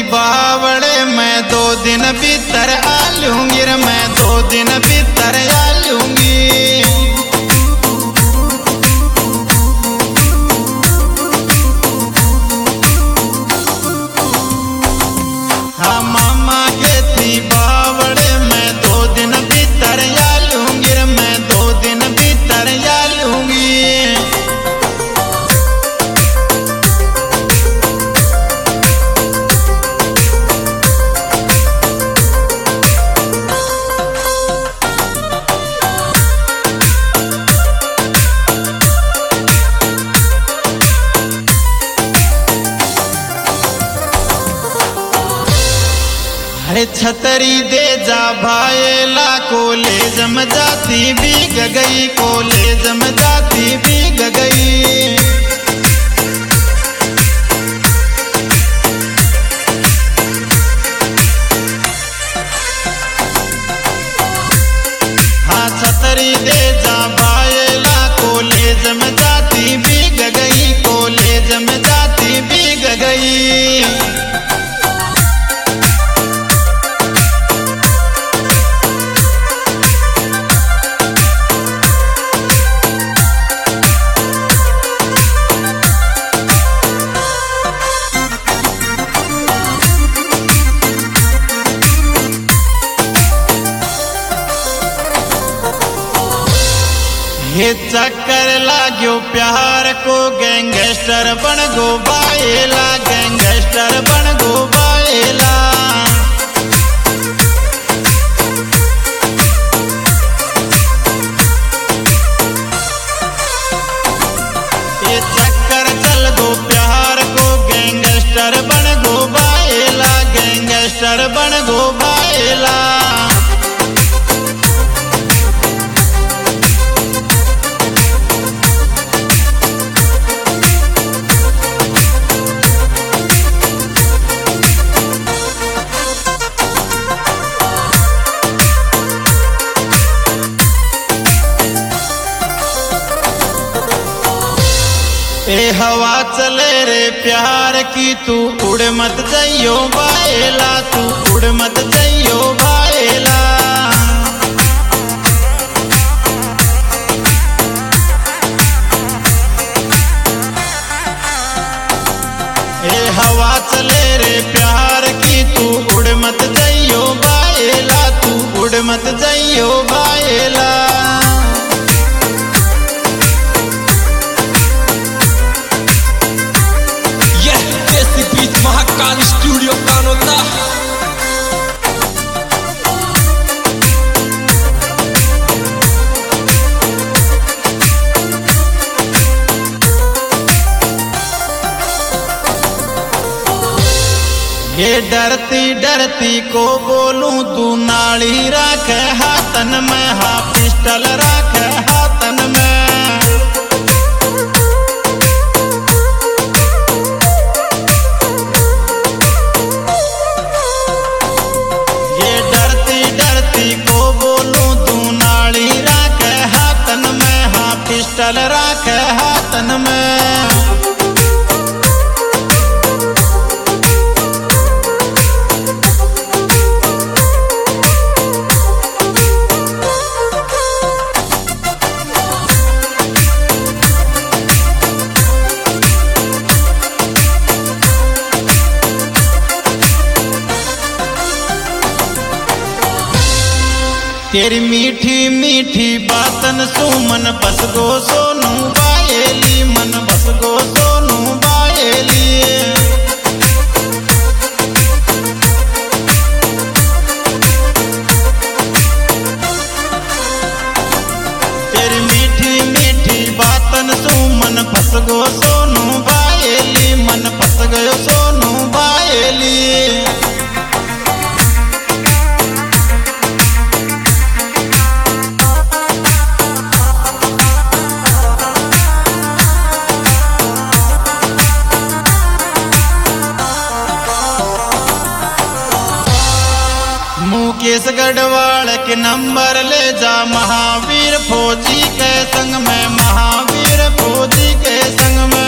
बावड़े मैं 2 दिन भीतर आ लूंगी रे, मैं 2 दिन भीतर आ लूंगी। हाँ मामा के थी बावड़े मैं 2 दिन भीतर आ लूंगी रे, मैं 2 दिन भीतर आ लूंगी। अरे छतरी दे जा भाईला, कॉलेज में जाती भीग गई, कॉलेज में जाती भीग गई। हाँ छतरी दे जा भाईला, कॉलेज में जाती भीग गई, कॉलेज में जाती भीग गई। ये चक्कर लाग्यो प्यार को, गैंगस्टर बन गो बाएला, गैंगस्टर बन गो बाएला। ये चक्कर चल गो प्यार को, गैंगस्टर बन गो बाएला, गैंगस्टर बन गो बाएला। ए हवा चले रे प्यार की, तू उड़ मत जाइयो बाएला, तू उड़ मत जाइयो बाएला। ए हवा चले रे प्यार की, तू उड़ मत जाइयो बाएला, तू उड़ मत जाइयो बाएला। महाकाल स्टूडियो कानोता। ये डरती डरती को बोलूं, तू नाली रख हाथन में, हाँ पिस्टल रख हाथन में। पिस्टल राख हाथन में। तेरी मीठी मीठी बातन सुमन बस गो सोनू बाएली, मन बस गो सोनू बाएली। तेरी मीठी मीठी बातन सुमन बस गो सोनू बाएली, मन बस गयो सोनू बाएली। मुकेश गढ़वाल के नंबर ले जा, महावीर फौजी के संग में, महावीर फौजी के संग में।